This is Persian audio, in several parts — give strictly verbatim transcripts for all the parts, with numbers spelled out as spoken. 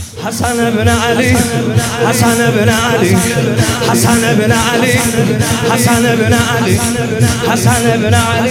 حسن بن علي حسن بن علي حسن بن علي حسن بن علي حسن بن علي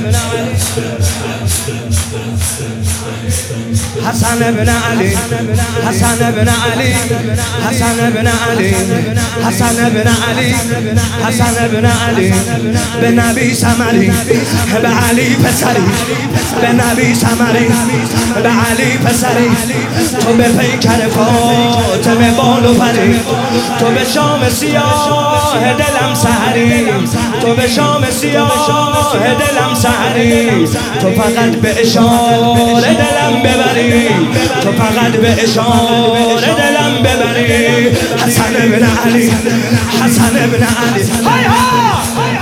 حسن بن علي حسن بن علي حسن بن علي حسن بن علي حسن بن علي بنبي سمري بعلي پسری بنبي سمري بعلي پسری تو به پیکر فاطمه بالو پری تو به شام سیاه دلم سحری تو به شام سیاه دلم سحری تو فقط به اشاره دلم ببری تو فقط به اشاره دلم ببری حسن بن علی حسن بن علی های ها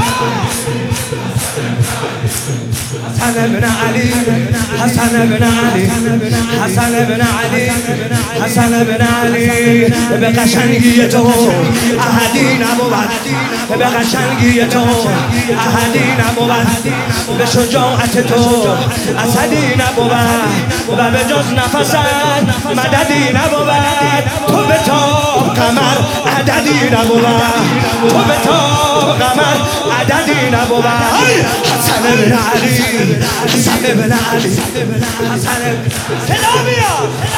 حسن بن علي حسن بن علي حسن بن علي حسن بن علي به قشنگی تو احدی نبود به قشنگی تو احدی نبود به شجاعت تو اسدی نبود و به جز نفست مددی نبود تو به تاب قمر عددی نبود تو به تاب قمر عددی نبود حسن بن علي حسن بن علي حسن سلامية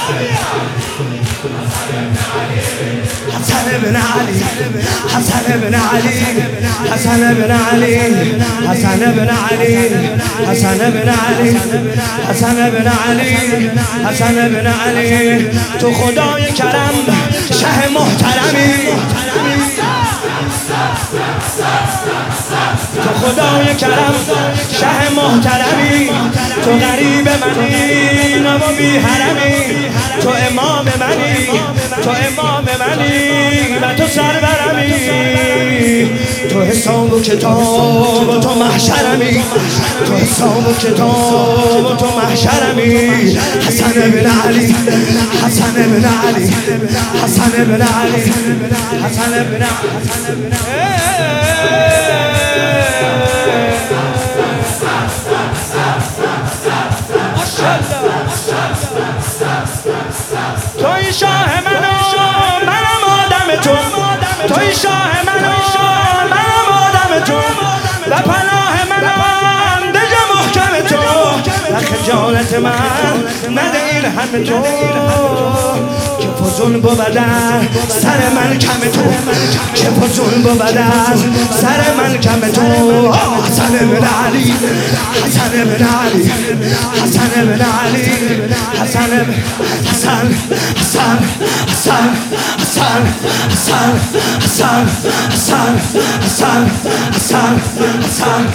حسن بن علي حسن بن علي حسن بن علي حسن بن علي حسن بن علي حسن بن علي حسن بن علي تو خدای کرم شه محترمی تو خدای کرم شه محترمی تو غریب منی نم و بی حرمی تو امام منی تو امام منی و تو سرورمی تو حساب و کتاب و تو محشرمی تو حساب و کتاب و تو محشرمی حسن بن علی حسن بن علی حسن بن علی حسن بن علی توی شاه منو منم آدم تو توی شاه منو منم آدم تو و پناه منم دژ محکم تو و خجالت من نده این همه تو که فزون بود سر من کم تو که فزون بود سر من کم تو حسن بن علی حسن بن علی حسن بن علی حسن حسن حسن حسن حسن حسن حسن حسن حسن حسن حسن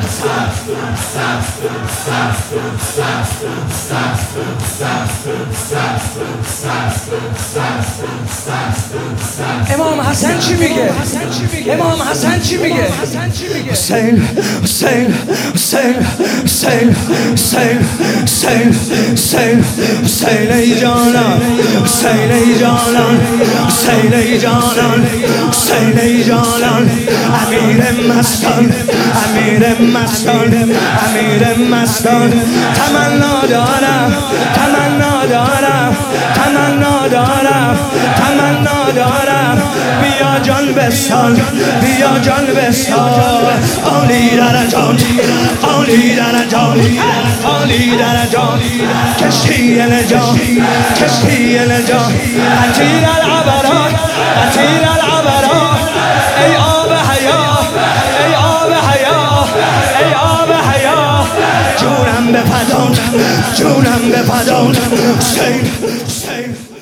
امام حسن چی میگه؟ امام حسن چی میگه؟ حسین حسین حسین حسین حسین حسین حسین حسین ای جانان حسین ای جانان حسین ای جانان حسین ای جانان امیر مستان امیر مستان امیر مستان تمنا دارم تمنا دارم تمنا دارم تمنا دارم بیا جان بستان بیا جان بستان عالی درجات عالی درجات عالی درجات کشتی نجات کشتی نجات عطیر العبرات عطیر العبرات ای آب حیات ای آب حیات ای آب حیات جونم به فدات جونم به فدات حسین حسین